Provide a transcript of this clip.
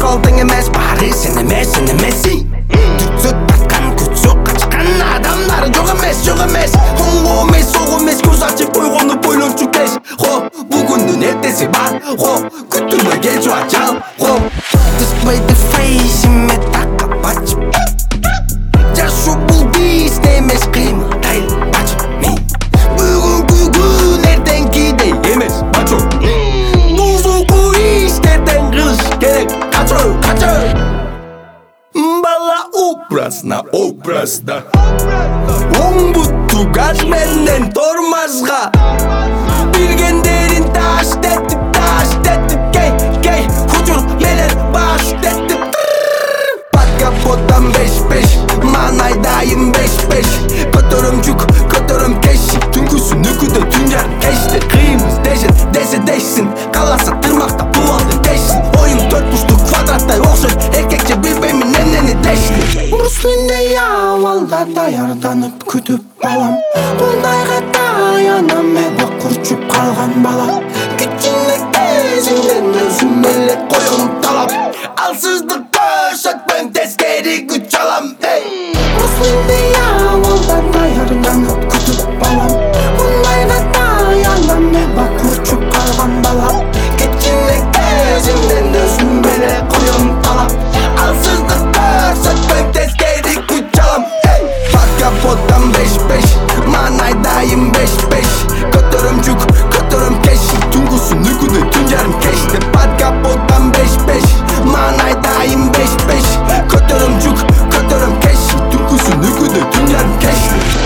болдың емес, бары сен емес, сен емессің. Түтсөт батқан, күтсөк қашқан адамдар жоқ емес, жоқ емес. Оңғы емес, соқ емес, көз ашып қойғаны бойлончу кеш. Хо, бүгіннің ертесі бар, хо, күттірмей келші ажал, хо. Дыспай the face, име таққа бачып. Жашу бұл бейс, немес қимылдай бачып ми. Бүгінгі күн ертеңгідей емес, бачу. Бұзуқы иштерден қылыш керек, қачу, қачу. Бала образда оң бұтту газ менен тормозға бергендерін таш детіп кей хучур менен баш детіп под капоттан беш маңай дайын беш көтөрөм жүк көтөрөм кеш түнгүсүн үкүдө түн жарым кеште кыймыз дешсин каласа тырмакта буалды дешсин оюң төрт бурчтук квадраттай окшойт эркекче билбеймин эмнени дешти Урусундей абалда даярданып күтүп алам Кундайга таянам эбак курчуп калган бала Кичине кезиңден өзүм эле коем талап Алсыздык көрсөтпөйм тескери күч алам Урусундей абалда даярданып күтүп алам Кундайга таянам эбак курчуп калган бала Кичине кезиңден өзүм эле коем талап Алсыздык көрсөтпөйм тескери күч алам Под капоттан беш маңай дайын беш көтөрөм жүк көтөрөм кеш түнгүсүн үкүдө түн жарым кеште Под капоттан беш маңай дайын беш көтөрөм жүк көтөрөм кеш түнгүсүн үкүдө түн жарым кеште